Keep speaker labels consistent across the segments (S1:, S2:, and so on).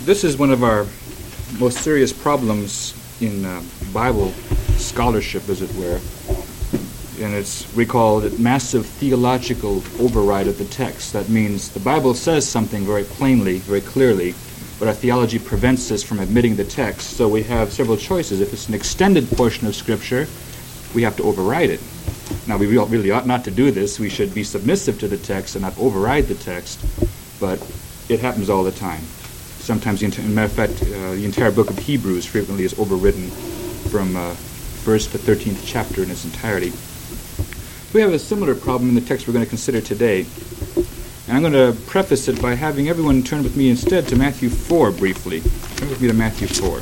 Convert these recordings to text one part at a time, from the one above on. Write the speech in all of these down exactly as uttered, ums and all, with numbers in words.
S1: this is one of our most serious problems in uh, Bible scholarship, as it were. And it's, we call it massive theological override of the text. That means the Bible says something very plainly, very clearly, but our theology prevents us from admitting the text. So we have several choices. If it's an extended portion of Scripture, we have to override it. Now, we really ought not to do this. We should be submissive to the text and not override the text, but it happens all the time. Sometimes, as a matter of fact, uh, the entire book of Hebrews frequently is overridden from uh, first to thirteenth chapter in its entirety. We have a similar problem in the text we're going to consider today. And I'm going to preface it by having everyone turn with me instead to Matthew four briefly. Turn with me to Matthew four.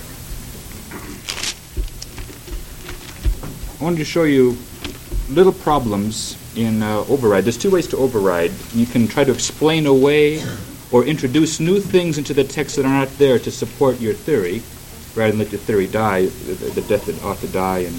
S1: I wanted to show you little problems in uh, override. There's two ways to override. You can try to explain away or introduce new things into the text that are not there to support your theory, rather than let your theory die, the, the death it ought to die, and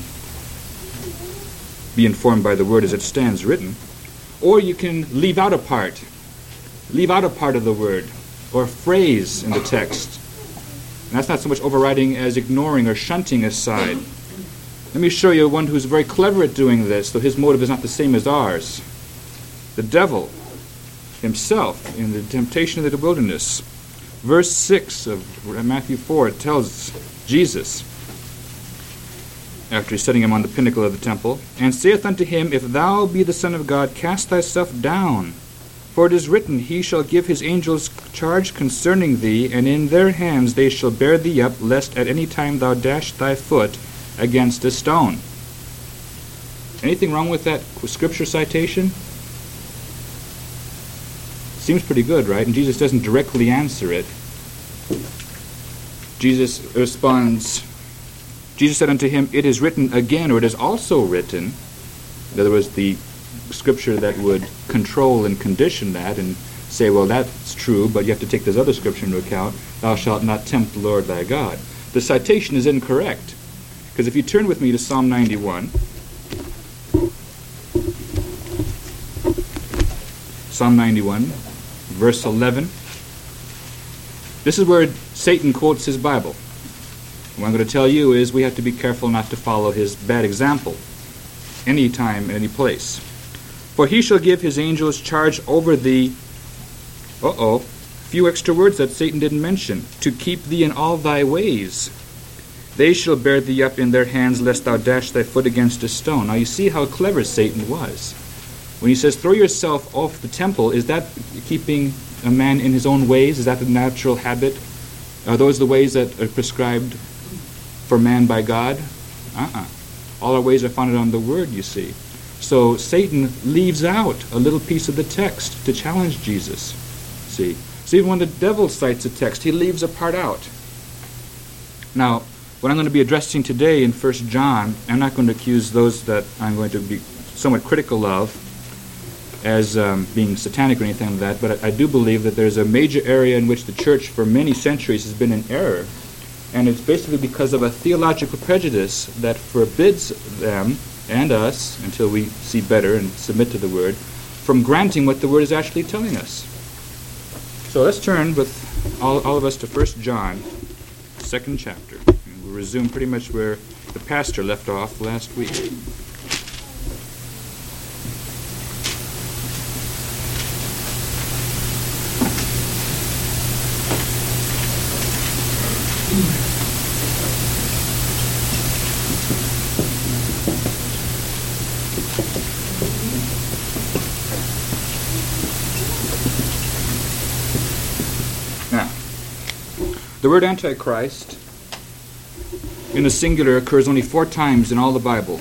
S1: be informed by the word as it stands written. Or you can leave out a part, leave out a part of the word, or a phrase in the text. And that's not so much overriding as ignoring or shunting aside. Let me show you one who's very clever at doing this, though his motive is not the same as ours. The devil himself in the temptation of the wilderness. Verse six of Matthew four, it tells Jesus, after he's setting him on the pinnacle of the temple, and saith unto him, If thou be the Son of God, cast thyself down. For it is written, He shall give his angels charge concerning thee, and in their hands they shall bear thee up, lest at any time thou dash thy foot against a stone. Anything wrong with that scripture citation? Seems pretty good, right? And Jesus doesn't directly answer it. Jesus responds, Jesus said unto him, It is written again, or it is also written. In other words, the scripture that would control and condition that and say, well, that's true, but you have to take this other scripture into account. Thou shalt not tempt the Lord thy God. The citation is incorrect. Because if you turn with me to Psalm ninety-one, Psalm ninety-one, verse eleven, this is where Satan quotes his Bible. What I'm going to tell you is we have to be careful not to follow his bad example any time, any place. For he shall give his angels charge over thee. Uh-oh. Few extra words that Satan didn't mention. To keep thee in all thy ways. They shall bear thee up in their hands, lest thou dash thy foot against a stone. Now you see how clever Satan was. When he says, throw yourself off the temple, is that keeping a man in his own ways? Is that the natural habit? Are those the ways that are prescribed for man by God? Uh-uh. All our ways are founded on the Word, you see. So Satan leaves out a little piece of the text to challenge Jesus. See? So even when the devil cites a text, he leaves a part out. Now, what I'm going to be addressing today in First John, I'm not going to accuse those that I'm going to be somewhat critical of as um, being satanic or anything like that, but I, I do believe that there's a major area in which the church for many centuries has been in error, and it's basically because of a theological prejudice that forbids them and us, until we see better and submit to the Word, from granting what the Word is actually telling us. So let's turn with all, all of us to First John, second chapter. And we'll resume pretty much where the pastor left off last week. The word Antichrist in the singular occurs only four times in all the Bible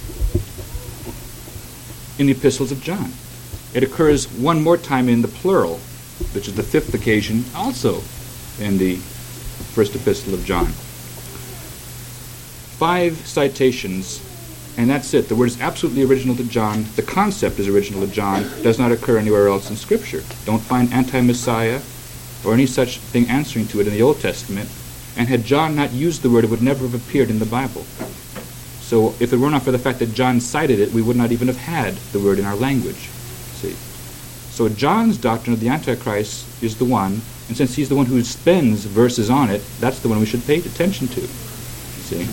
S1: in the epistles of John. It occurs one more time in the plural, which is the fifth occasion, also in the first epistle of John. Five citations, and that's it. The word is absolutely original to John. The concept is original to John. It does not occur anywhere else in Scripture. Don't find anti-Messiah or any such thing answering to it in the Old Testament. And had John not used the word, it would never have appeared in the Bible. So if it were not for the fact that John cited it, we would not even have had the word in our language. See? So John's doctrine of the Antichrist is the one And since he's the one who spends verses on it, that's the one we should pay attention to. See?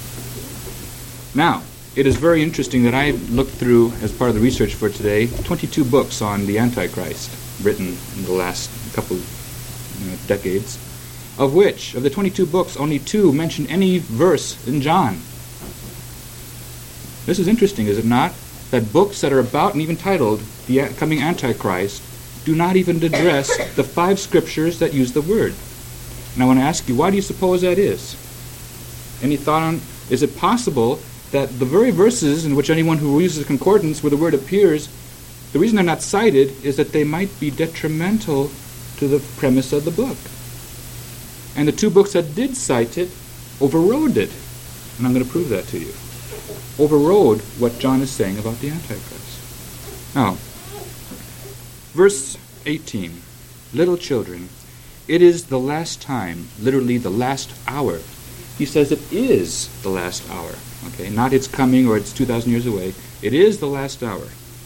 S1: Now, it is very interesting that I looked through, as part of the research for today, twenty-two books on the Antichrist, written in the last couple you know, decades, of which, of the twenty-two books, only two mention any verse in John. This is interesting, is it not? That books that are about and even titled The Coming Antichrist do not even address the five scriptures that use the word. And I want to ask you, why do you suppose that is? Any thought on, is it possible that the very verses in which anyone who uses a concordance where the word appears, the reason they're not cited is that they might be detrimental to the premise of the book. And the two books that did cite it overrode it. And I'm going to prove that to you. Overrode what John is saying about the Antichrist. Now, verse eighteen, little children, it is the last time, literally the last hour. He says it is the last hour. Okay, not it's coming or it's two thousand years away. It is the last hour.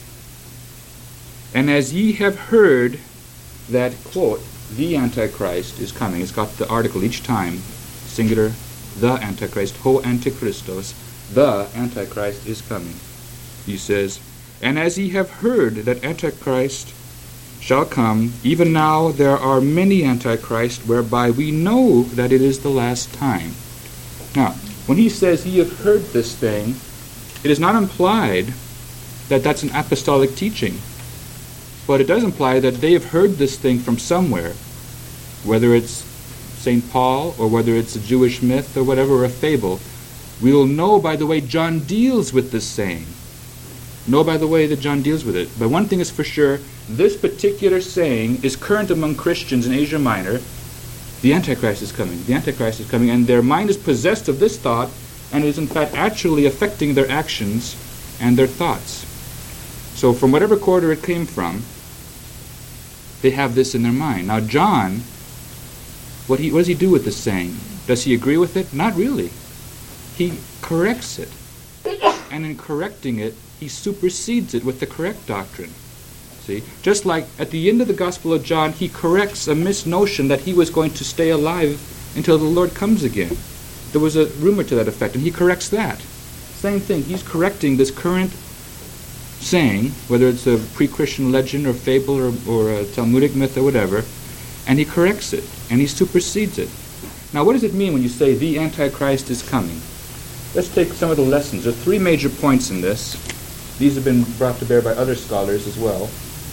S1: And as ye have heard that, quote, the Antichrist is coming. It's got the article each time, singular, the Antichrist, ho Antichristos, the Antichrist is coming. He says, and as ye have heard that Antichrist shall come, even now there are many Antichrists, whereby we know that it is the last time. Now, when he says ye have heard this thing, it is not implied that that's an apostolic teaching. But it does imply that they have heard this thing from somewhere, whether it's Saint Paul or whether it's a Jewish myth or whatever, or a fable. We will know by the way John deals with this saying. Know by the way that John deals with it. But one thing is for sure, this particular saying is current among Christians in Asia Minor. The Antichrist is coming. The Antichrist is coming. And their mind is possessed of this thought and is in fact actually affecting their actions and their thoughts. So from whatever quarter it came from, they have this in their mind. Now John, what, he, what does he do with this saying? Does he agree with it? Not really. He corrects it. And in correcting it, he supersedes it with the correct doctrine. See? Just like at the end of the Gospel of John, he corrects a misnotion that he was going to stay alive until the Lord comes again. There was a rumor to that effect, and he corrects that. Same thing. He's correcting this current saying, whether it's a pre-Christian legend or fable or, or a Talmudic myth or whatever, and he corrects it, and he supersedes it. Now, what does it mean when you say the Antichrist is coming? Let's take some of the lessons. There are three major points in this. These have been brought to bear by other scholars as well.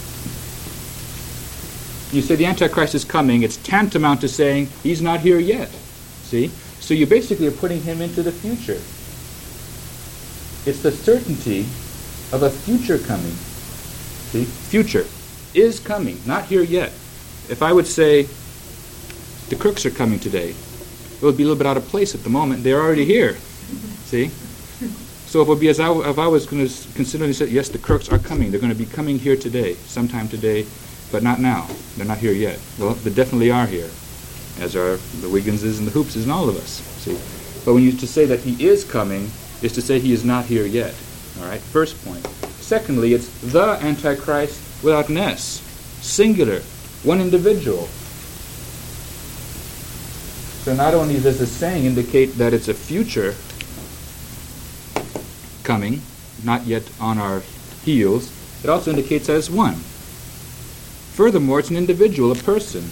S1: You say the Antichrist is coming, it's tantamount to saying he's not here yet. See? So you basically are putting him into the future. It's the certainty of a future coming. See? Future is coming, not here yet. If I would say the crooks are coming today, it would be a little bit out of place at the moment. They're already here. See? So it would be as I, if I was going to consider and say, yes, the crooks are coming. They're going to be coming here today, sometime today, but not now. They're not here yet. Well, they definitely are here, as are the Wigginses and the Hoopses and all of us. See? But when you to say that he is coming, is to say he is not here yet. All right, first point. Secondly, it's the Antichrist without an S, singular, one individual. So not only does the saying indicate that it's a future coming, not yet on our heels, it also indicates as one. Furthermore, it's an individual, a person.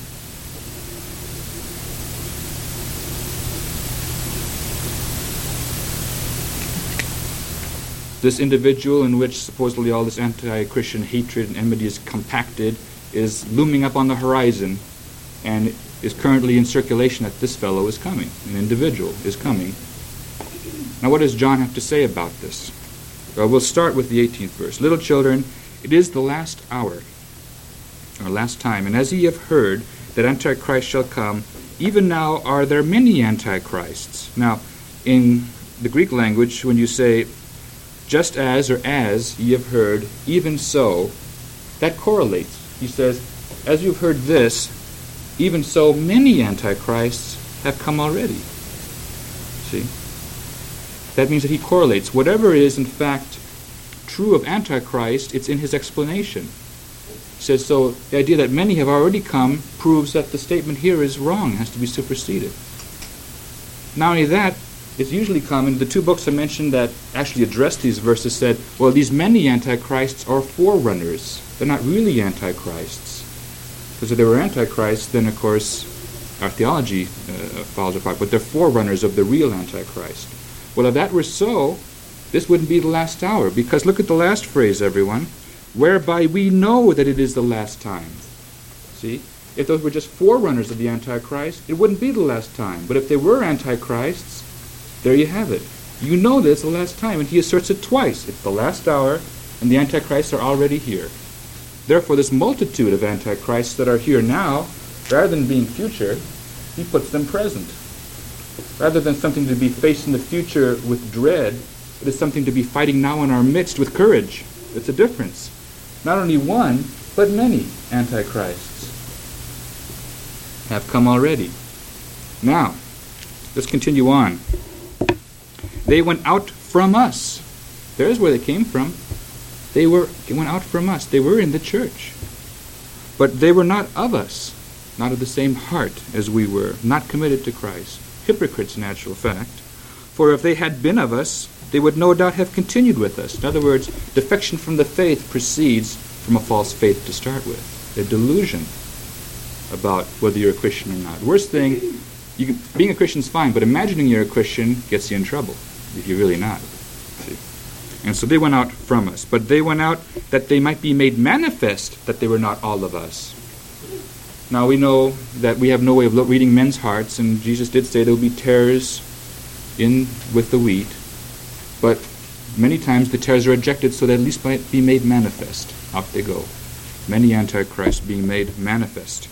S1: This individual in which supposedly all this anti-Christian hatred and enmity is compacted is looming up on the horizon and is currently in circulation that this fellow is coming. An individual is coming. Now what does John have to say about this? Well, we'll start with the eighteenth verse. Little children, it is the last hour, or last time, and as ye have heard that Antichrist shall come, even now are there many Antichrists. Now, in the Greek language, when you say just as or as ye have heard, even so, that correlates. He says, as you've heard this, even so many Antichrists have come already. See? That means that he correlates. Whatever is, in fact, true of Antichrist, it's in his explanation. He says, so the idea that many have already come proves that the statement here is wrong, has to be superseded. Not only that, it's usually common, the two books I mentioned that actually addressed these verses said, well, these many antichrists are forerunners. They're not really antichrists. Because if they were antichrists, then of course our theology uh, falls apart. But they're forerunners of the real antichrist. Well, if that were so, this wouldn't be the last hour. Because look at the last phrase, everyone. Whereby we know that it is the last time. See? If those were just forerunners of the Antichrist, it wouldn't be the last time. But if they were antichrists, there you have it. You know that it's the last time, and he asserts it twice. It's the last hour, and the antichrists are already here. Therefore, this multitude of antichrists that are here now, rather than being future, he puts them present. Rather than something to be faced in the future with dread, it is something to be fighting now in our midst with courage. It's a difference. Not only one, but many antichrists have come already. Now, let's continue on. They went out from us. There's where they came from. They were they went out from us. They were in the church. But they were not of us, not of the same heart as we were, not committed to Christ. Hypocrites, in actual fact. For if they had been of us, they would no doubt have continued with us. In other words, defection from the faith proceeds from a false faith to start with. A delusion about whether you're a Christian or not. Worst thing, you can, being a Christian is fine, but imagining you're a Christian gets you in trouble if you're really not. See? And so they went out from us. But they went out that they might be made manifest that they were not all of us. Now we know that we have no way of lo- reading men's hearts, and Jesus did say there will be tares in with the wheat. But many times the tares are ejected so that at least might be made manifest. Up they go. Many antichrists being made manifest.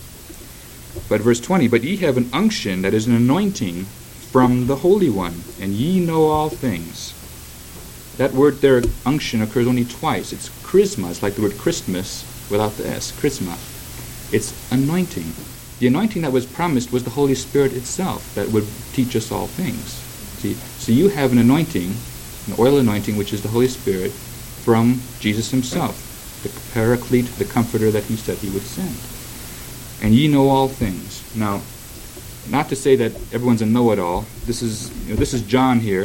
S1: But verse twenty, but ye have an unction, that is an anointing, from the Holy One, and ye know all things. That word there, unction, occurs only twice. It's charisma. It's like the word Christmas without the S. Charisma. It's anointing. The anointing that was promised was the Holy Spirit itself that would teach us all things. See, so you have an anointing, an oil anointing, which is the Holy Spirit, from Jesus himself, the Paraclete, the Comforter that he said he would send. And ye know all things. Now, not to say that everyone's a know-it-all. This is you know, this is John here,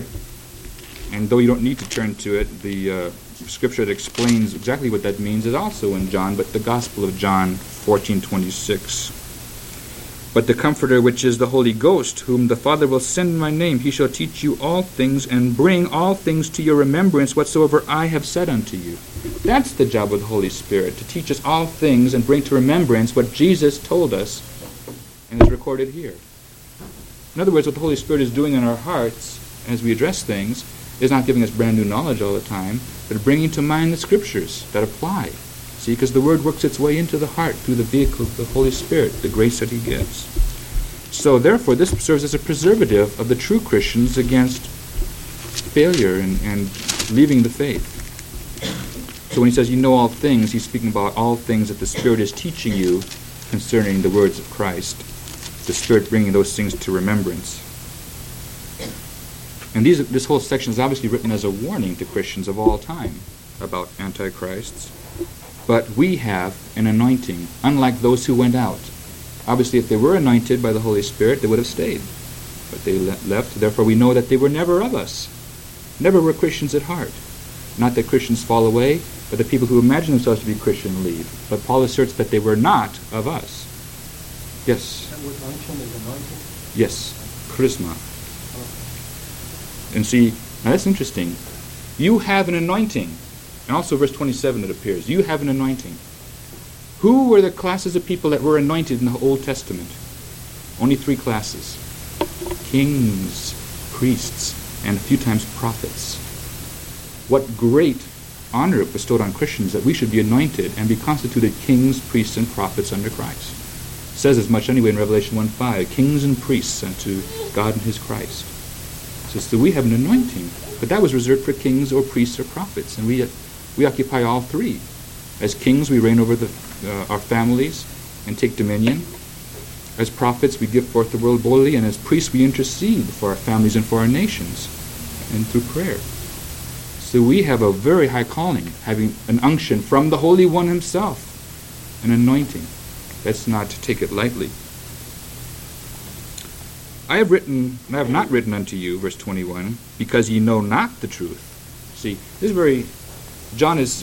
S1: and though you don't need to turn to it, the uh, scripture that explains exactly what that means is also in John, but the Gospel of John fourteen twenty-six. But the Comforter, which is the Holy Ghost, whom the Father will send in my name, he shall teach you all things, and bring all things to your remembrance whatsoever I have said unto you. That's the job of the Holy Spirit, to teach us all things and bring to remembrance what Jesus told us and is recorded here. In other words, what the Holy Spirit is doing in our hearts as we address things is not giving us brand new knowledge all the time, but bringing to mind the scriptures that apply. See, because the Word works its way into the heart through the vehicle of the Holy Spirit, the grace that he gives. So therefore, this serves as a preservative of the true Christians against failure and, and leaving the faith. So when he says you know all things, he's speaking about all things that the Spirit is teaching you concerning the words of Christ. The Spirit bringing those things to remembrance. And these, this whole section is obviously written as a warning to Christians of all time about antichrists. But we have an anointing, unlike those who went out. Obviously, if they were anointed by the Holy Spirit, they would have stayed. But they le- left. Therefore, we know that they were never of us. Never were Christians at heart. Not that Christians fall away, but the people who imagine themselves to be Christian leave. But Paul asserts that they were not of us. Yes?
S2: That word unction is anointing?
S1: Yes. Charisma. And see, now that's interesting. You have an anointing. And also verse twenty-seven it appears. You have an anointing. Who were the classes of people that were anointed in the Old Testament? Only three classes. Kings, priests, and a few times prophets. What great honor it bestowed on Christians that we should be anointed and be constituted kings, priests, and prophets under Christ. It says as much anyway in Revelation one five, kings and priests unto God and his Christ. It says that we have an anointing, but that was reserved for kings or priests or prophets, and we we occupy all three. As kings, we reign over the, uh, our families and take dominion. As prophets, we give forth the word boldly, and as priests, we intercede for our families and for our nations, and through prayer. So we have a very high calling, having an unction from the Holy One himself. an anointing. Let's not take it lightly. I have written, I have not written unto you, verse twenty-one, because ye know not the truth. See, this is very, John is,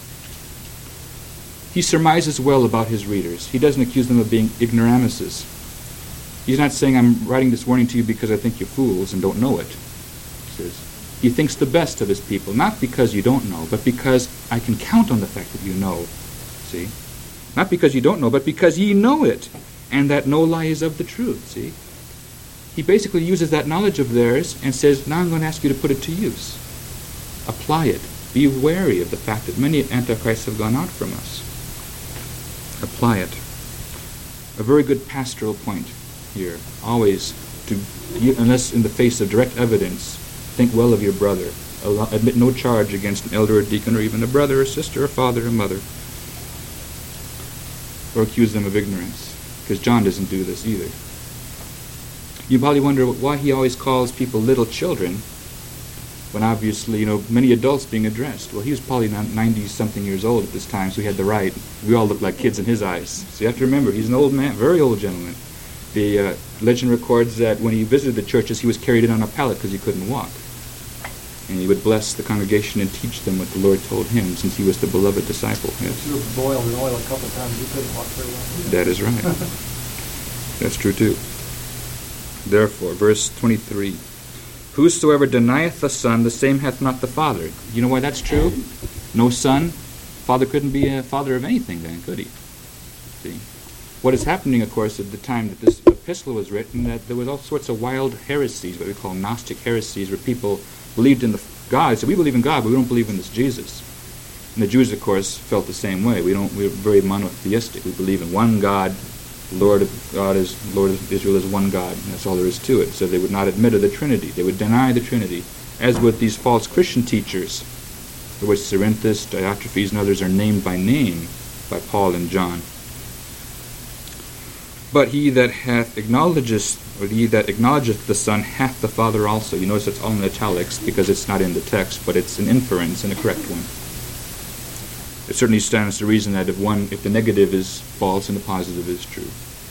S1: he surmises well about his readers. He doesn't accuse them of being ignoramuses. He's not saying, I'm writing this warning to you because I think you're fools and don't know it. He says, he thinks the best of his people, not because you don't know, but because I can count on the fact that you know. See? Not because you don't know, but because ye know it, and that no lie is of the truth. See? He basically uses that knowledge of theirs and says, now I'm going to ask you to put it to use. Apply it. Be wary of the fact that many antichrists have gone out from us. Apply it. A very good pastoral point here. Always, to, unless in the face of direct evidence, think well of your brother. Admit no charge against an elder or deacon or even a brother or sister or father or mother. Or accuse them of ignorance. Because John doesn't do this either. You probably wonder why he always calls people little children when obviously, you know, many adults being addressed. Well, he was probably ninety-something years old at this time, so he had the right. We all look like kids in his eyes. So you have to remember, he's an old man, very old gentleman. The uh, legend records that when he visited the churches, he was carried in on a pallet because he couldn't walk. And he would bless the congregation and teach them what the Lord told him, since he was the beloved disciple. Yes.
S2: He was boiled in oil a couple of times. He couldn't walk very well.
S1: That is right. That's true too. Therefore, verse twenty-three, whosoever denieth the Son, the same hath not the Father. You know why that's true? No Son? Father couldn't be a father of anything then, could he? See? What is happening, of course, at the time that this epistle was written, that there was all sorts of wild heresies, what we call Gnostic heresies, where people believed in the God. So we believe in God, but we don't believe in this Jesus. And the Jews, of course, felt the same way. We don't. We're very monotheistic. We believe in one God. The Lord of God is Lord of Israel is one God. And that's all there is to it. So they would not admit of the Trinity. They would deny the Trinity, as would these false Christian teachers, for which Cerinthus, Diotrephes, and others are named by name by Paul and John. But he that hath acknowledgeth, or he that acknowledgeth the Son hath the Father also. You notice it's all in italics because it's not in the text, but it's an inference and a correct one. It certainly stands to reason that if one, if the negative is false and the positive is true.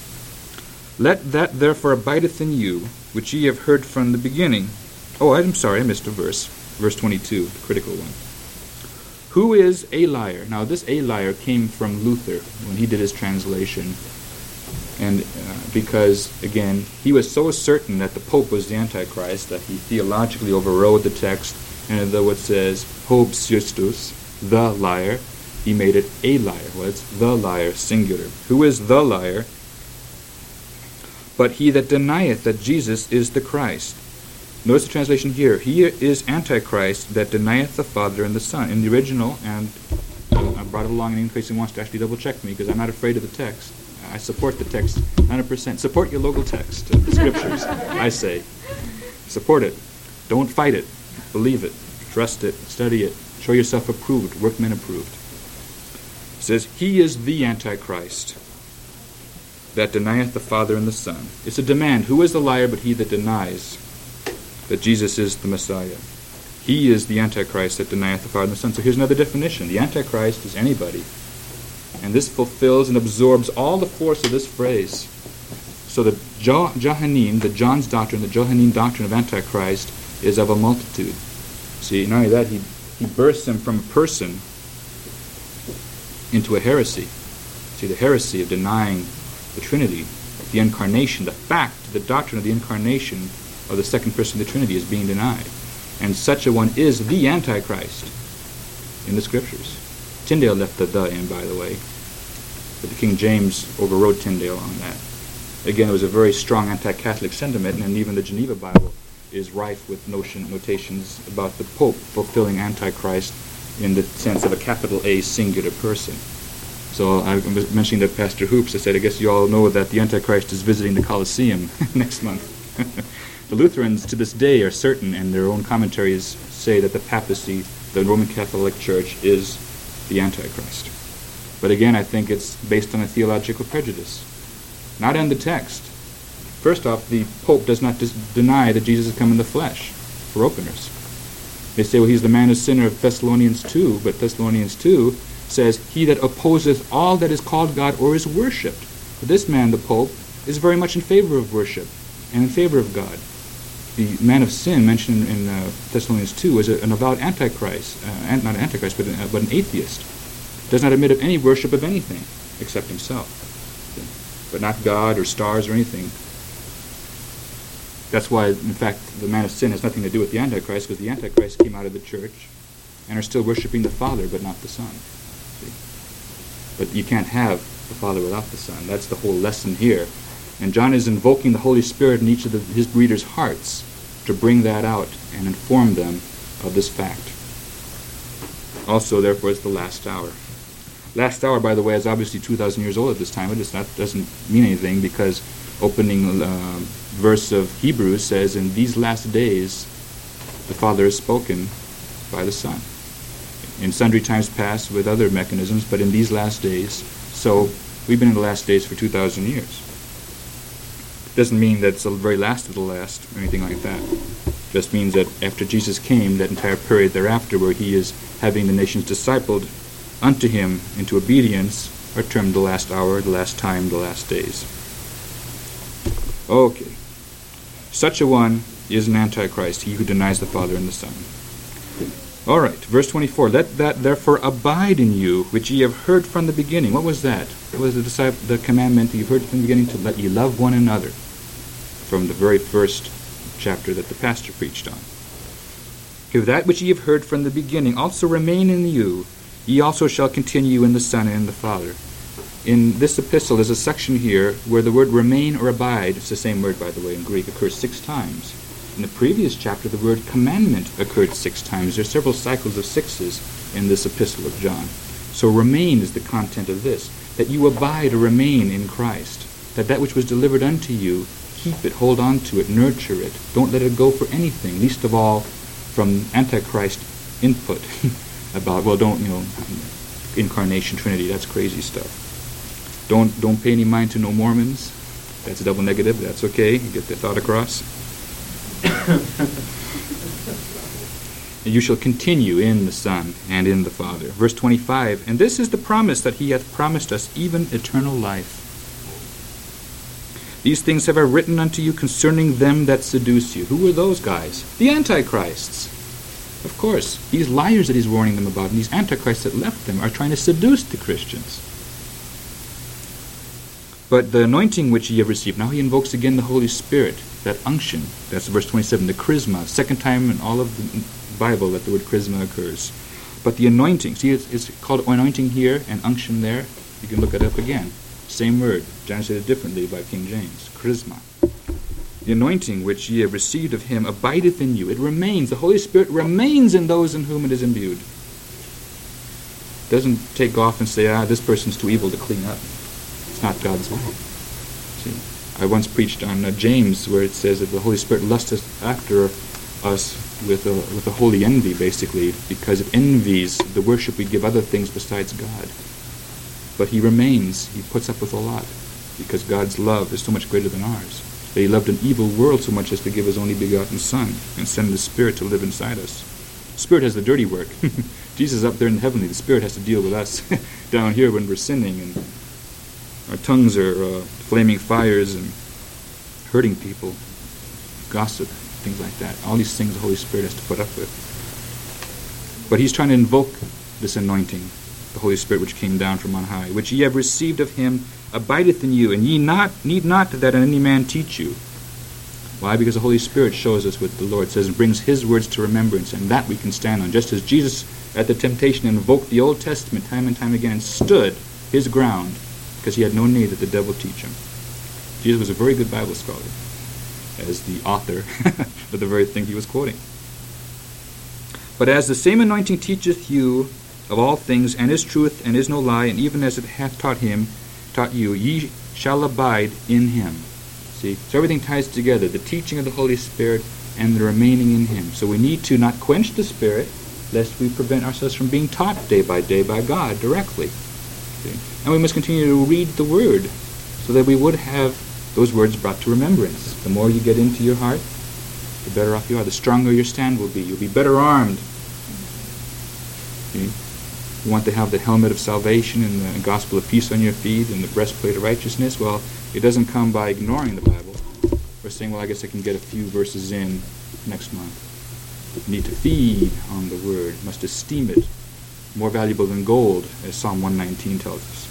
S1: Let that therefore abideth in you, which ye have heard from the beginning. Oh, I'm sorry, I missed a verse. Verse twenty-two, the critical one. Who is a liar? Now, this a liar came from Luther when he did his translation. And uh, because, again, he was so certain that the Pope was the Antichrist that he theologically overrode the text, and though it says, Hobs Justus, the liar, he made it a liar. Well, it's the liar, singular. Who is the liar? But he that denieth that Jesus is the Christ. Notice the translation here. He is Antichrist that denieth the Father and the Son. In the original, and I brought it along in case he wants to actually double-check me, because I'm not afraid of the text. I support the text one hundred percent. Support your local text, the Scriptures, I say. Support it. Don't fight it. Believe it. Trust it. Study it. Show yourself approved, workmen approved. It says, he is the Antichrist that denieth the Father and the Son. It's a demand. Who is the liar but he that denies that Jesus is the Messiah? He is the Antichrist that denieth the Father and the Son. So here's another definition. The Antichrist is anybody. And this fulfills and absorbs all the force of this phrase. So the jo- Johannine, the John's doctrine, the Johannine doctrine of Antichrist is of a multitude. See, not only that, he, he bursts him from a person into a heresy. See, the heresy of denying the Trinity, the incarnation, the fact, the doctrine of the incarnation of the second person of the Trinity is being denied. And such a one is the Antichrist in the Scriptures. Tyndale left the the in, by the way. But the King James overrode Tyndale on that. Again, it was a very strong anti-Catholic sentiment, and even the Geneva Bible is rife with notion notations about the Pope fulfilling Antichrist in the sense of a capital A singular person. So I was mentioning to Pastor Hoops, I said, I guess you all know that the Antichrist is visiting the Colosseum next month. The Lutherans to this day are certain, and their own commentaries say that the papacy, the Roman Catholic Church, is the Antichrist. But again, I think it's based on a theological prejudice, not on the text. First off, the Pope does not dis- deny that Jesus has come in the flesh, for openers. They say, well, he's the man of sinner of Thessalonians two, but Thessalonians two says, he that opposeth all that is called God or is worshipped. For this man, the Pope, is very much in favor of worship and in favor of God. The man of sin mentioned in uh, Thessalonians two is a, an avowed antichrist, uh, not an antichrist, but, uh, but an atheist. Does not admit of any worship of anything except himself, but not God or stars or anything. That's why, in fact, the man of sin has nothing to do with the Antichrist, because the Antichrist came out of the church and are still worshiping the Father, but not the Son. See? But you can't have the Father without the Son. That's the whole lesson here. And John is invoking the Holy Spirit in each of the, his readers' hearts to bring that out and inform them of this fact. Also, therefore, it's the last hour. Last hour, by the way, is obviously two thousand years old at this time. It just not, doesn't mean anything, because opening uh, verse of Hebrews says, in these last days the Father has spoken by the Son. In sundry times past with other mechanisms, but in these last days. So we've been in the last days for two thousand years. Doesn't mean that it's the very last of the last or anything like that. Just means that after Jesus came, that entire period thereafter where he is having the nations discipled unto him into obedience are termed the last hour, the last time, the last days. Okay. Such a one is an antichrist, he who denies the Father and the Son. All right, verse twenty-four. Let that therefore abide in you, which ye have heard from the beginning. What was that? What was the, disciple, the commandment that you heard from the beginning, to let ye love one another, from the very first chapter that the pastor preached on. If that which ye have heard from the beginning also remain in you, ye also shall continue in the Son and in the Father. In this epistle, there's a section here where the word remain or abide, it's the same word, by the way, in Greek, occurs six times. In the previous chapter, the word commandment occurred six times. There are several cycles of sixes in this epistle of John. So remain is the content of this, that you abide or remain in Christ, that that which was delivered unto you, keep it, hold on to it, nurture it. Don't let it go for anything, least of all from Antichrist input about, well, don't, you know, incarnation, Trinity, that's crazy stuff. Don't don't pay any mind to no Mormons. That's a double negative. That's okay. You get the thought across. And you shall continue in the Son and in the Father. Verse twenty-five. And this is the promise that he hath promised us, even eternal life. These things have I written unto you concerning them that seduce you. Who were those guys? The Antichrists. Of course, these liars that he's warning them about, and these Antichrists that left them, are trying to seduce the Christians. But the anointing which ye have received, now he invokes again the Holy Spirit, that unction. That's verse twenty-seven, the charisma. Second time in all of the Bible that the word charisma occurs. But the anointing, see, it's, it's called anointing here and unction there. You can look it up again. Same word, translated differently by King James. Charisma. The anointing which ye have received of him abideth in you. It remains. The Holy Spirit remains in those in whom it is imbued. It doesn't take off and say, ah, this person's too evil to clean up. It's not God's way. See, I once preached on uh, James, where it says that the Holy Spirit lusteth after us with a with a holy envy, basically, because it envies the worship we give other things besides God. But he remains. He puts up with a lot, because God's love is so much greater than ours. That he loved an evil world so much as to give his only begotten Son and send the Spirit to live inside us. Spirit has the dirty work. Jesus is up there in heavenly. The Spirit has to deal with us down here when we're sinning, and our tongues are uh, flaming fires and hurting people, gossip, things like that. All these things the Holy Spirit has to put up with. But he's trying to invoke this anointing, the Holy Spirit which came down from on high, which ye have received of him, abideth in you, and ye not need not that any man teach you. Why? Because the Holy Spirit shows us what the Lord says and brings his words to remembrance, and that we can stand on. Just as Jesus at the temptation invoked the Old Testament time and time again and stood his ground, because he had no need that the devil teach him. Jesus was a very good Bible scholar, as the author of the very thing he was quoting. But as the same anointing teacheth you of all things, and is truth, and is no lie, and even as it hath taught him, taught you, ye shall abide in him. See, so everything ties together, the teaching of the Holy Spirit and the remaining in him. So we need to not quench the Spirit, lest we prevent ourselves from being taught day by day by God directly. See? And we must continue to read the Word, so that we would have those words brought to remembrance. The more you get into your heart, the better off you are. The stronger your stand will be. You'll be better armed. See? You want to have the helmet of salvation and the gospel of peace on your feet and the breastplate of righteousness? Well, it doesn't come by ignoring the Bible or saying, well, I guess I can get a few verses in next month. You need to feed on the Word. You must esteem it more valuable than gold, as Psalm one nineteen tells us.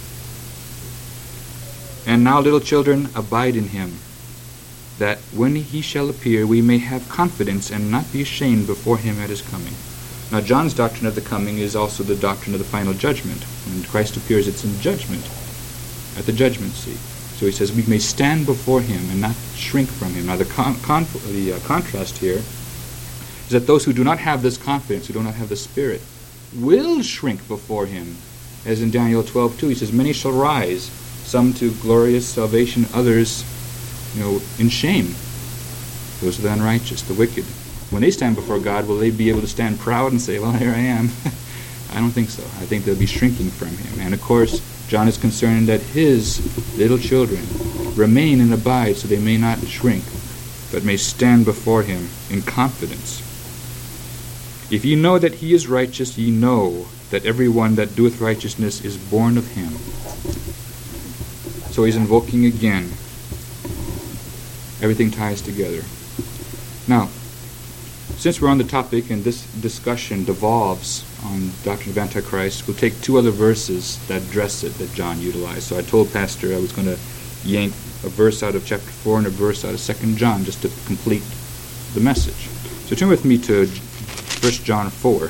S1: And now, little children, abide in him, that when he shall appear, we may have confidence and not be ashamed before him at his coming. Now, John's doctrine of the coming is also the doctrine of the final judgment. When Christ appears, it's in judgment, at the judgment seat. So he says we may stand before him and not shrink from him. Now, the, con- con- the uh, contrast here is that those who do not have this confidence, who do not have the Spirit, will shrink before him. As in Daniel twelve two, he says, many shall rise, some to glorious salvation, others, you know, in shame. Those are the unrighteous, the wicked. When they stand before God, will they be able to stand proud and say, well, here I am? I don't think so. I think they'll be shrinking from him. And of course, John is concerned that his little children remain and abide so they may not shrink, but may stand before him in confidence. If ye know that he is righteous, ye know that every one that doeth righteousness is born of him. So he's invoking again. Everything ties together. Now, since we're on the topic and this discussion devolves on doctrine of Antichrist, we'll take two other verses that address it that John utilized. So I told Pastor I was going to yank a verse out of chapter four and a verse out of Second John just to complete the message. So turn with me to First John four.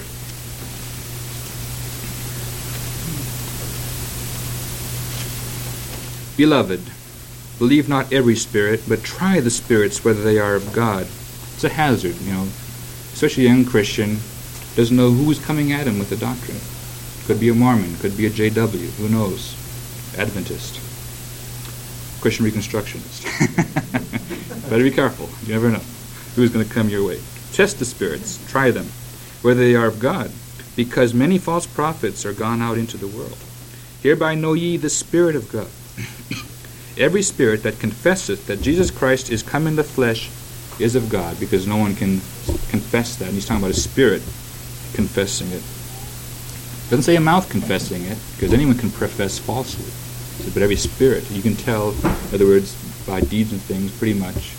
S1: Beloved, believe not every spirit, but try the spirits whether they are of God. It's a hazard, you know. Especially a young Christian doesn't know who's coming at him with the doctrine. Could be a Mormon, could be a J W, who knows? Adventist, Christian Reconstructionist. Better be careful. You never know who's going to come your way. Test the spirits, try them, whether they are of God, because many false prophets are gone out into the world. Hereby know ye the Spirit of God. Every spirit that confesseth that Jesus Christ is come in the flesh is of God, because no one can confess that. And he's talking about a spirit confessing it. It doesn't say a mouth confessing it, because anyone can profess falsely. So, but every spirit, you can tell, in other words, by deeds and things, pretty much,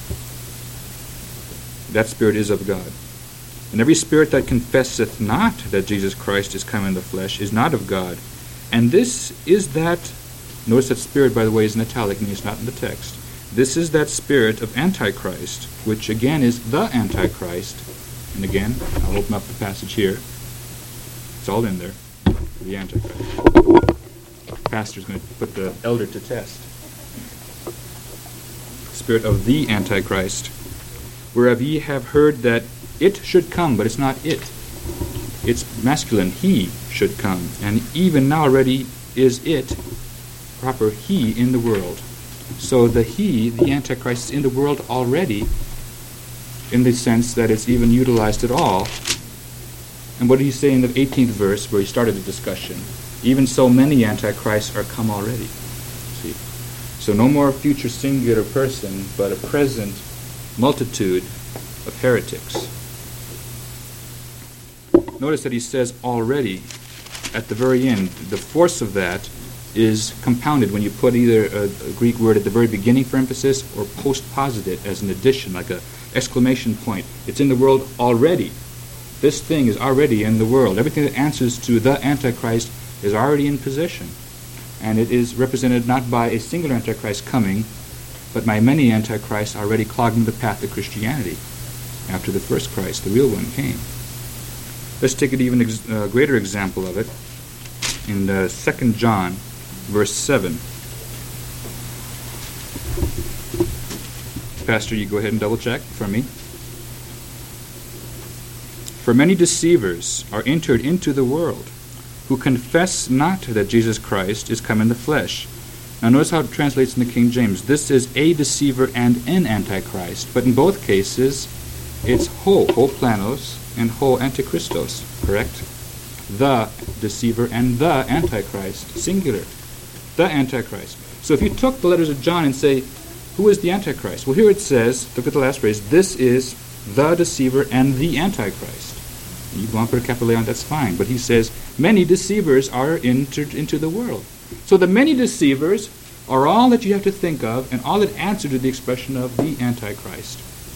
S1: that spirit is of God. And every spirit that confesseth not that Jesus Christ is come in the flesh is not of God. And this is that, notice that spirit, by the way, is in italic, and it's not in the text. This is that spirit of Antichrist, which again is the Antichrist. And again, I'll open up the passage here. It's all in there. The Antichrist. The pastor's going to put the elder to test. Spirit of the Antichrist. Whereof ye have heard that it should come, but it's not it. It's masculine. He should come. And even now already is it, proper he, in the world. So the he, the Antichrist, is in the world already, in the sense that it's even utilized at all. And what did he say in the eighteenth verse, where he started the discussion? Even so many Antichrists are come already. See? So no more future singular person, but a present multitude of heretics. Notice that he says already at the very end. The force of that is compounded when you put either a, a Greek word at the very beginning for emphasis or post-posit it as an addition, like a exclamation point. It's in the world already. This thing is already in the world. Everything that answers to the Antichrist is already in position. And it is represented not by a single Antichrist coming, but by many Antichrists already clogging the path of Christianity after the first Christ, the real one, came. Let's take an even ex- uh, greater example of it in uh, Second John, verse seven. Pastor, you go ahead and double check for me. For many deceivers are entered into the world, who confess not that Jesus Christ is come in the flesh. Now notice how it translates in the King James. This is a deceiver and an antichrist. But in both cases, it's ho, ho planos, and ho antichristos, correct? The deceiver and the antichrist, singular. The antichrist. So if you took the letters of John and say, who is the antichrist? Well, here it says, look at the last phrase, this is the deceiver and the antichrist. You want to put a capital A on, that's fine. But he says, many deceivers are entered into the world. So the many deceivers are all that you have to think of and all that answer to the expression of the Antichrist.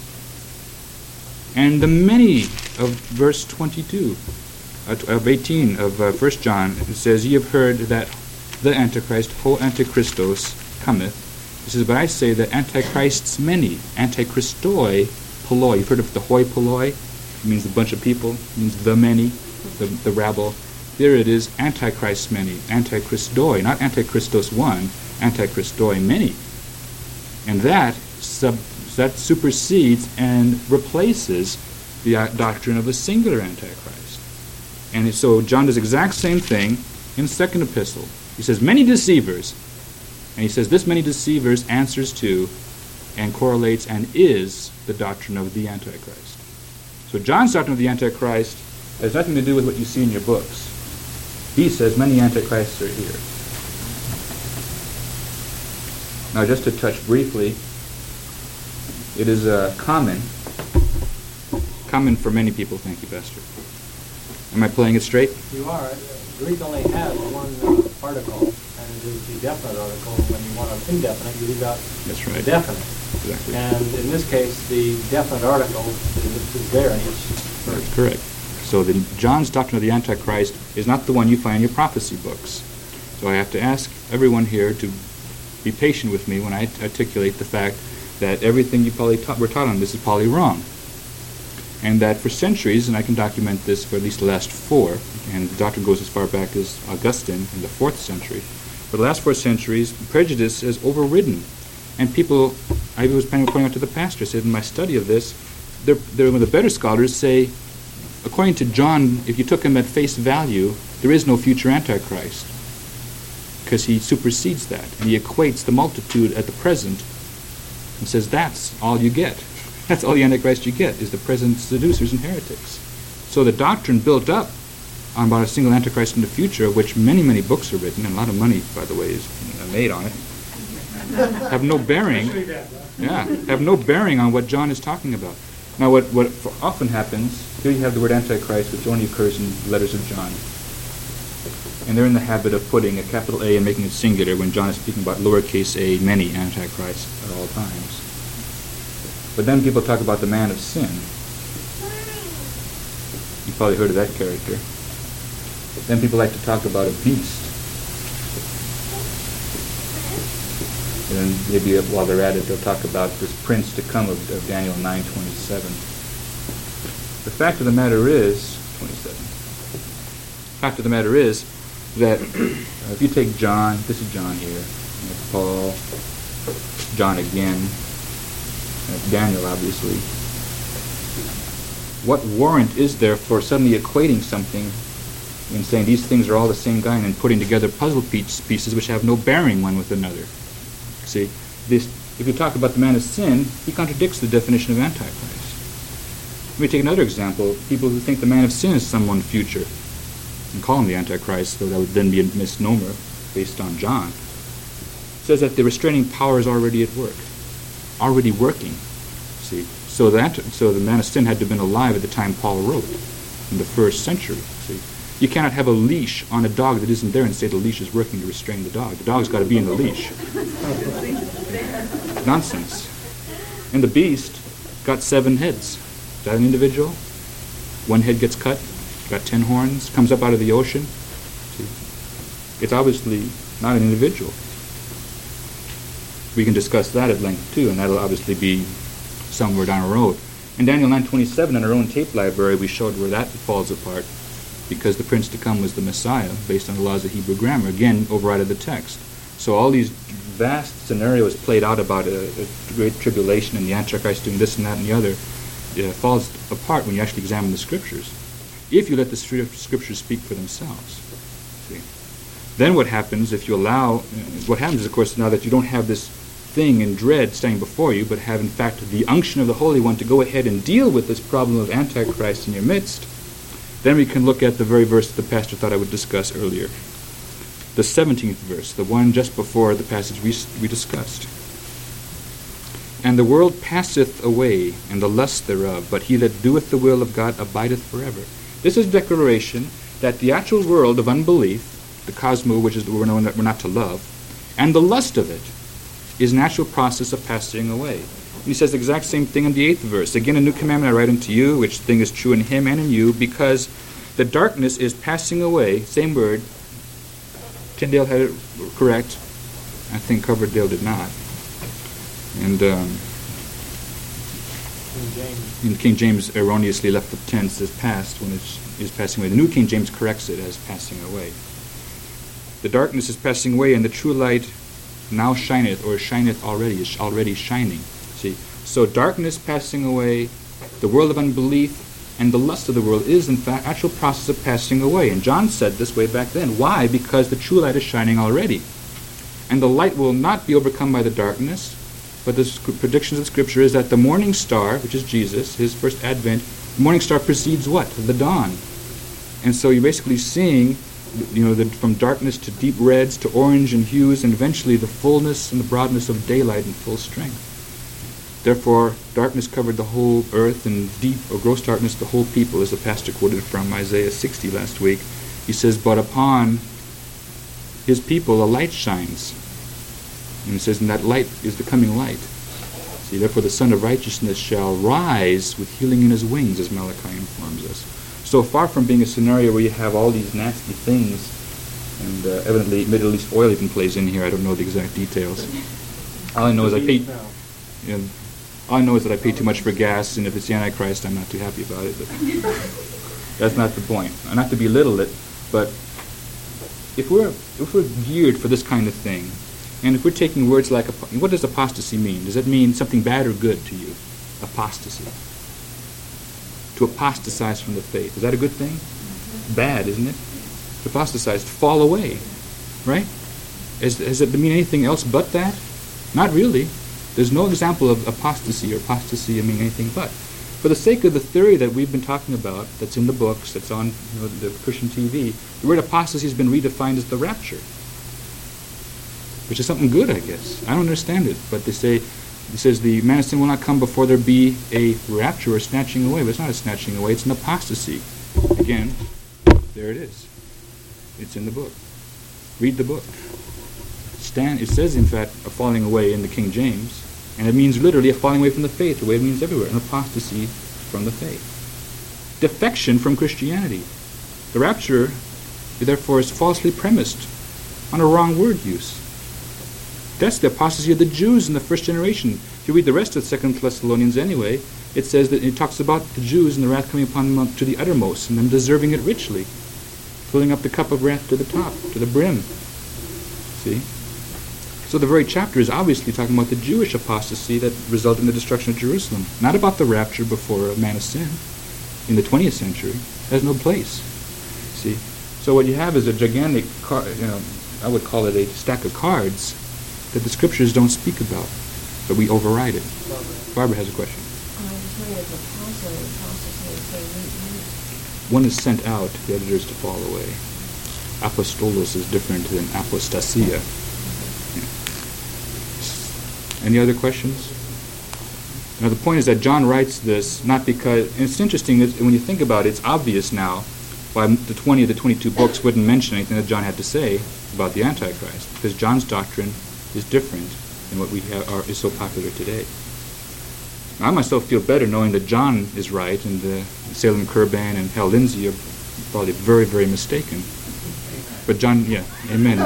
S1: And the many of verse twenty-two, uh, of eighteen of uh, First John, it says, ye have heard that the Antichrist, ho Antichristos, cometh. He says, but I say that Antichrists many, Antichristoi, poloi. You've heard of the hoi polloi? It means a bunch of people. It means the many, the, the rabble. There it is, Antichrist many, Antichristoi, not Antichristos one, Antichristoi many. And that sub, that supersedes and replaces the uh, doctrine of the singular Antichrist. And so John does the exact same thing in the second epistle. He says, many deceivers. And he says, this many deceivers answers to and correlates and is the doctrine of the Antichrist. So John's doctrine of the Antichrist has nothing to do with what you see in your books. He says many Antichrists are here. Now just to touch briefly, it is uh, common, common for many people, thank you, Pastor. Am I playing it straight?
S2: You are. Greek only has one uh, article, and it is the definite article. When you want an indefinite, you leave out
S1: That's right.
S2: definite.
S1: Exactly.
S2: And in this case, the definite article is, is there in each verse.
S1: That's correct. So the, John's doctrine of the Antichrist is not the one you find in your prophecy books. So I have to ask everyone here to be patient with me when I articulate the fact that everything you probably ta- were taught on this is probably wrong. And that for centuries, and I can document this for at least the last four, and the doctrine goes as far back as Augustine in the fourth century, for the last four centuries, prejudice has overridden. And people, I was pointing out to the pastor, said in my study of this, they're, they're, the better scholars say, according to John, if you took him at face value, there is no future Antichrist, because he supersedes that, and he equates the multitude at the present and says that's all you get. That's all the Antichrist you get, is the present seducers and heretics. So the doctrine built up on about a single Antichrist in the future, of which many, many books are written, and a lot of money, by the way, is made on it, have no bearing, yeah, have no bearing on what John is talking about. Now, what, what often happens, here you have the word Antichrist, which only occurs in the letters of John. And they're in the habit of putting a capital A and making it singular when John is speaking about lowercase a, many Antichrists at all times. But then people talk about the man of sin. You've probably heard of that character. Then people like to talk about a beast. And then maybe while they're at it, they'll talk about this prince to come of, of Daniel nine twenty-seven. The fact of the matter is, twenty-seven. The fact of the matter is that uh, if you take John, this is John here, and it's Paul, John again, and it's Daniel, obviously. What warrant is there for suddenly equating something and saying these things are all the same guy and then putting together puzzle pieces which have no bearing one with another? See, this, if you talk about the man of sin, he contradicts the definition of Antichrist. Let me take another example. People who think the man of sin is someone future and call him the Antichrist, though that would then be a misnomer based on John. It says that the restraining power is already at work, already working. See, so that so the man of sin had to have been alive at the time Paul wrote, in the first century. See, you cannot have a leash on a dog that isn't there and say the leash is working to restrain the dog. The dog's got to be in the leash. Nonsense. And the beast got seven heads. Is that an individual? One head gets cut, got ten horns, comes up out of the ocean. See? It's obviously not an individual. We can discuss that at length too, and that'll obviously be somewhere down the road. In Daniel nine twenty-seven, in our own tape library, we showed where that falls apart, because the prince to come was the Messiah, based on the laws of Hebrew grammar, again, overrided the text. So all these vast scenarios played out about a, a great tribulation and the Antichrist doing this and that and the other, it falls apart when you actually examine the Scriptures, if you let the Scriptures speak for themselves. See? Then what happens if you allow, what happens, of course, now that you don't have this thing in dread standing before you, but have, in fact, the unction of the Holy One to go ahead and deal with this problem of Antichrist in your midst, then we can look at the very verse that the pastor thought I would discuss earlier. The seventeenth verse, the one just before the passage we, we discussed. And the world passeth away, and the lust thereof, but he that doeth the will of God abideth forever. This is a declaration that the actual world of unbelief, the cosmos, which is the we're known that we're not to love, and the lust of it is an actual process of passing away. And he says the exact same thing in the eighth verse. Again, a new commandment I write unto you, which thing is true in him and in you, because the darkness is passing away. Same word. Tyndale had it correct. I think Coverdale did not. And um,
S2: King James.
S1: and King James erroneously left the tense as past when it is passing away. The New King James corrects it as passing away. The darkness is passing away, and the true light now shineth, or shineth already, is already shining. See? So darkness passing away, the world of unbelief, and the lust of the world is, in fact, actual process of passing away. And John said this way back then. Why? Because the true light is shining already. And the light will not be overcome by the darkness, but the sc- predictions of Scripture is that the morning star, which is Jesus, his first advent, the morning star precedes what? The dawn. And so you're basically seeing, you know, the, from darkness to deep reds to orange and hues, and eventually the fullness and the broadness of daylight in full strength. Therefore, darkness covered the whole earth, and deep or gross darkness the whole people, as the pastor quoted from Isaiah sixty last week. He says, but upon his people a light shines. And he says, and that light is the coming light. See, therefore the Son of Righteousness shall rise with healing in his wings, as Malachi informs us. So far from being a scenario where you have all these nasty things, and uh, evidently Middle East oil even plays in here. I don't know the exact details. All I know is I pay, you know, all I know is that I pay too much for gas, and if it's the Antichrist, I'm not too happy about it. But that's not the point. Not to belittle it, but if we're if we're geared for this kind of thing, and if we're taking words like, what does apostasy mean? Does it mean something bad or good to you? Apostasy. To apostatize from the faith. Is that a good thing? Mm-hmm. Bad, isn't it? To apostatize, to fall away. Right? Is, does it mean anything else but that? Not really. There's no example of apostasy or apostasy meaning anything but. For the sake of the theory that we've been talking about, that's in the books, that's on, you know, the Christian T V, the word apostasy has been redefined as the rapture. Which is something good, I guess. I don't understand it, but they say, it says the man of sin will not come before there be a rapture or snatching away. But it's not a snatching away, it's an apostasy. Again, there it is. It's in the book. Read the book. Stand. It says, in fact, a falling away in the King James, and it means literally a falling away from the faith, the way it means everywhere, an apostasy from the faith. Defection from Christianity. The rapture, therefore, is falsely premised on a wrong word use. That's the apostasy of the Jews in the first generation. If you read the rest of Second Thessalonians anyway, it says that it talks about the Jews and the wrath coming upon them to the uttermost, and them deserving it richly, filling up the cup of wrath to the top, to the brim. See? So the very chapter is obviously talking about the Jewish apostasy that resulted in the destruction of Jerusalem, not about the rapture before a man of sin. In the twentieth century, it has no place. See? So what you have is a gigantic, car, you know, I would call it a stack of cards that the Scriptures don't speak about, but we override it. Barbara has a question. One is sent out, the other is to fall away. Apostolos is different than apostasia. Yeah. Any other questions? Now the point is that John writes this not because, and it's interesting that when you think about it, it's obvious now why the twenty of the twenty-two books wouldn't mention anything that John had to say about the Antichrist, because John's doctrine is different than what we have, are, is so popular today. I myself feel better knowing that John is right and uh, Salem Kurban and Hal Lindsey are probably very, very mistaken. But John, yeah, amen.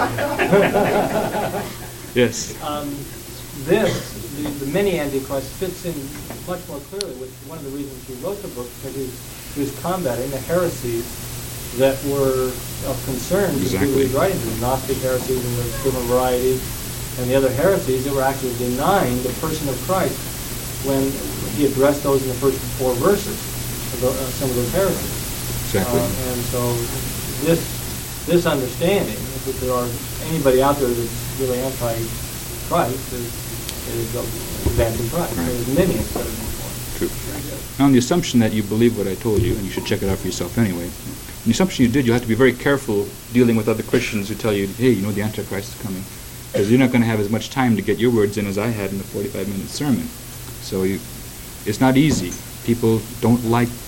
S1: Yes.
S2: Um, this, the, the mini Antichrist, fits in much more clearly with one of the reasons he wrote the book, because he was, he was combating the heresies that were of concern to
S1: exactly.
S2: people he was writing to, the Gnostic heresies and the different varieties, and the other heresies that were actually denying the person of Christ when he addressed those in the first four verses, of the, uh, some of those heresies.
S1: Exactly.
S2: Uh, and so this this understanding, if there are anybody out there that's really anti-Christ, is, is anti-Christ.
S1: Right.
S2: There's many instead of one.
S1: True. Now, on the assumption that you believe what I told you, and you should check it out for yourself anyway, on the assumption you did, you'll have to be very careful dealing with other Christians who tell you, hey, you know the Antichrist is coming. Because you're not going to have as much time to get your words in as I had in the forty-five minute sermon. So you, it's not easy. People don't like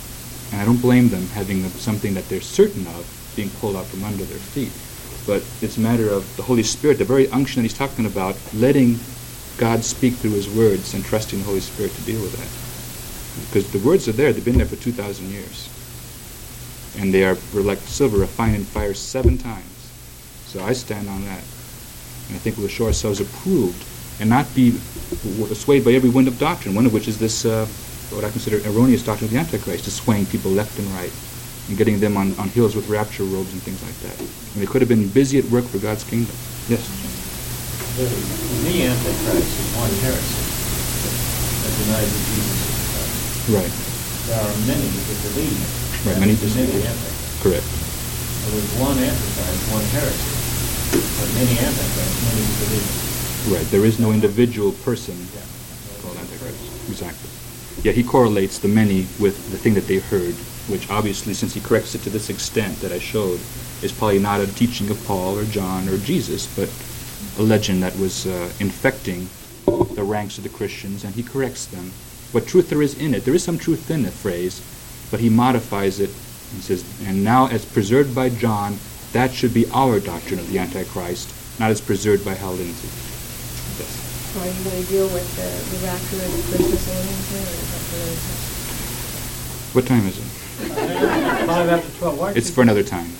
S1: And I don't blame them having something that they're certain of being pulled out from under their feet. But it's a matter of the Holy Spirit, the very unction that he's talking about, letting God speak through his words and trusting the Holy Spirit to deal with that. Because the words are there, they've been there for two thousand years. And they are were like silver refined in fire seven times. So I stand on that. And I think we'll show ourselves approved and not be swayed by every wind of doctrine, one of which is this, uh, what I consider erroneous doctrine of the Antichrist, is swaying people left and right and getting them on, on hills with rapture robes and things like that. And they could have been busy at work for God's kingdom. Yes?
S3: The, the Antichrist is one heresy that denies that Jesus is Christ.
S1: Right.
S3: There are many that believe it.
S1: Right, many
S3: There's
S1: believe
S3: many
S1: it.
S3: Antichrists.
S1: Correct.
S3: There was one Antichrist, one heresy, but many Antichrists, many who believe it.
S1: Right. There is no individual person
S3: Yeah.
S1: called Antichrist. Exactly. Yeah, he correlates the many with the thing that they heard, which obviously, since he corrects it to this extent that I showed, is probably not a teaching of Paul or John or Jesus, but a legend that was uh, infecting the ranks of the Christians, and he corrects them. What truth there is in it, there is some truth in the phrase, but he modifies it and says, and now as preserved by John, that should be our doctrine of the Antichrist, not as preserved by Hal Lindsey. Yes.
S4: So are you going to deal with the, the rapture of the First Thessalonians here, or is that for another time?
S1: What time is it?
S2: Five after twelve. Why don't
S1: It's
S2: you-
S1: for another time.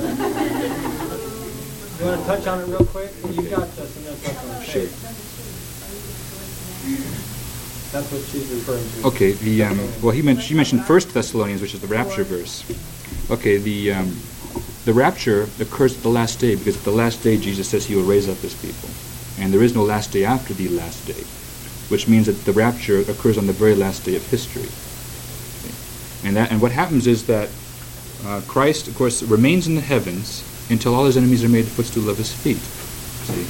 S2: You want to touch on it real quick? You got this, and that's what I'm
S1: Sure.
S2: saying. That's what she's referring to.
S1: Okay, the um, well, he mentioned she mentioned First Thessalonians, which is the rapture verse. Okay, the um, the rapture occurs at the last day, because at the last day Jesus says he will raise up his people, and there is no last day after the last day, which means that the rapture occurs on the very last day of history. And that and what happens is that uh, Christ, of course, remains in the heavens until all his enemies are made the footstool of his feet. See.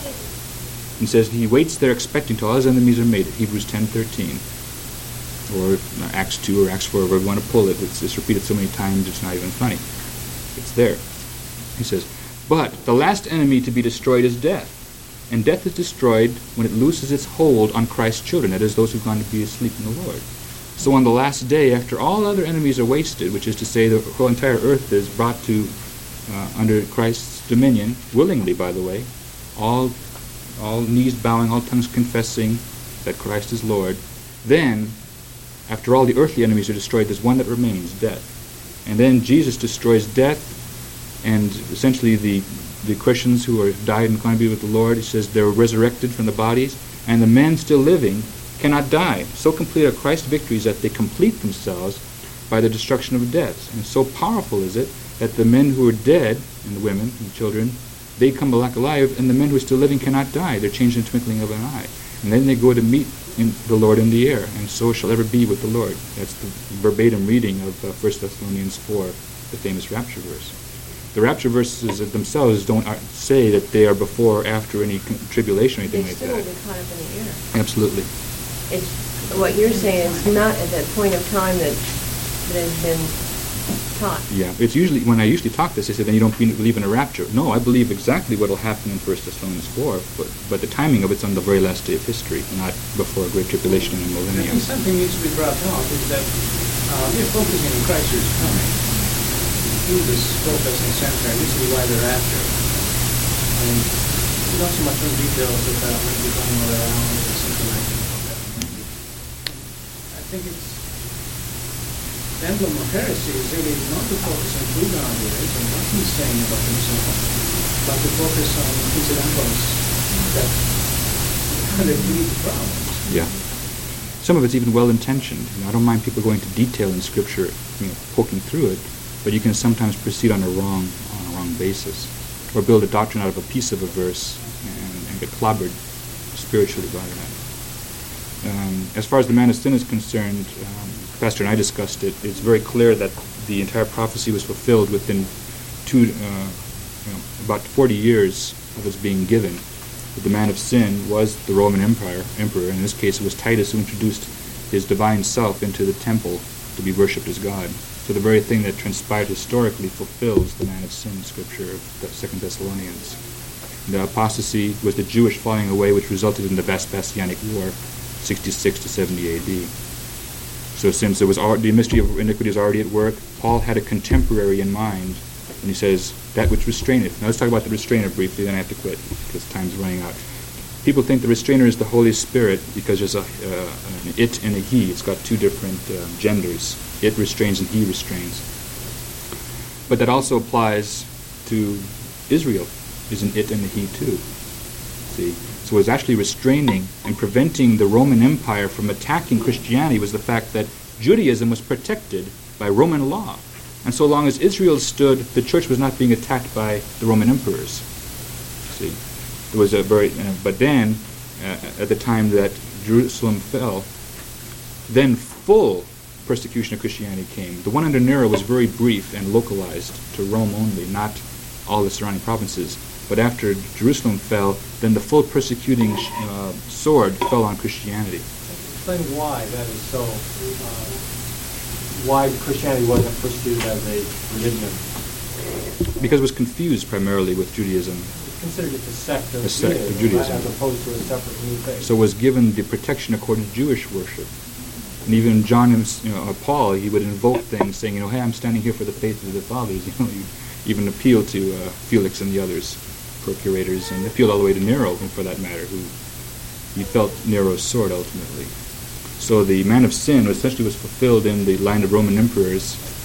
S1: He says he waits there expecting till all his enemies are made, Hebrews ten thirteen. Or Acts two or Acts four, wherever you want to pull it. It's, it's repeated so many times it's not even funny. It's there. He says, but the last enemy to be destroyed is death. And death is destroyed when it looses its hold on Christ's children, that is, those who've gone to be asleep in the Lord. So on the last day, after all other enemies are wasted, which is to say the whole entire earth is brought to uh, under Christ's dominion, willingly, by the way, all all knees bowing, all tongues confessing that Christ is Lord, then, after all the earthly enemies are destroyed, there's one that remains, death. And then Jesus destroys death, and essentially the, the Christians who are died and gone to be with the Lord, he says they're resurrected from the bodies, and the men still living cannot die. So complete are Christ's victories that they complete themselves by the destruction of death. And so powerful is it that the men who are dead, and the women and the children, they come back alive, and the men who are still living cannot die. They're changed in the twinkling of an eye. And then they go to meet in the Lord in the air, and so shall ever be with the Lord. That's the verbatim reading of uh, First Thessalonians four, the famous rapture verse. The rapture verses themselves don't uh, say that they are before or after any con- tribulation or anything
S4: They
S1: like
S4: still will
S1: that.
S4: be caught up in the air.
S1: Absolutely.
S4: It's, what you're saying is not at that point of time that, that has been taught.
S1: Yeah, it's usually, when I usually talk this, they say, then you don't be- believe in a rapture. No, I believe exactly what will happen in First Thessalonians four, but, but the timing of it's on the very last day of history, not before a great tribulation and a
S5: I
S1: millennium.
S5: think something needs to be brought out is that uh, we're focusing on Christ's coming. Through this focus and center, and this is why they're after. And not so much on details about when we're going around and something like that. I think it's the emblem of heresy is really not to focus on who God is and what he's saying about himself, but to focus on incidentals that that lead to problems.
S1: Yeah. Some of it's even well-intentioned. You know, I don't mind people going to detail in Scripture, you know, poking through it, but you can sometimes proceed on a wrong, on a wrong basis, or build a doctrine out of a piece of a verse and, and get clobbered spiritually by that. Um, as far as the man of sin is concerned, um, Pastor and I discussed it. It's very clear that the entire prophecy was fulfilled within two, uh, you know, about forty years of its being given. But the man of sin was the Roman Empire emperor. In this case, it was Titus who introduced his divine self into the temple to be worshipped as God. So the very thing that transpired historically fulfills the man of sin scripture of Second Thessalonians. The apostasy was the Jewish falling away, which resulted in the Vespasianic War, sixty-six to seventy A D. So since there was al- the mystery of iniquity was already at work, Paul had a contemporary in mind, and he says, that which restraineth. Now let's talk about the restrainer briefly, then I have to quit, because time's running out. People think the restrainer is the Holy Spirit because there's a, uh, an it and a he. It's got two different uh, genders. It restrains and he restrains. But that also applies to Israel. Is an it and a he too. See? So what was actually restraining and preventing the Roman Empire from attacking Christianity was the fact that Judaism was protected by Roman law. And so long as Israel stood, the church was not being attacked by the Roman emperors. See? There was a very, uh, but then, uh, at the time that Jerusalem fell, then full persecution of Christianity came. The one under Nero was very brief and localized to Rome only, not all the surrounding provinces. But after Jerusalem fell, then the full persecuting uh, sword fell on Christianity.
S2: Explain why that is so, uh, why Christianity wasn't pursued as a religion.
S1: Because it was confused primarily with Judaism.
S2: Considered it a sect of
S1: A sect of
S2: Judaism,
S1: Judaism.
S2: as opposed to a separate new faith.
S1: So it was given the protection according to Jewish worship. And even John, you know, or Paul, he would invoke things saying, you know, hey, I'm standing here for the faith of the fathers. You know, you even appeal to uh, Felix and the others, procurators, and appealed all the way to Nero, for that matter, who he felt Nero's sword ultimately. So the man of sin essentially was fulfilled in the line of Roman emperors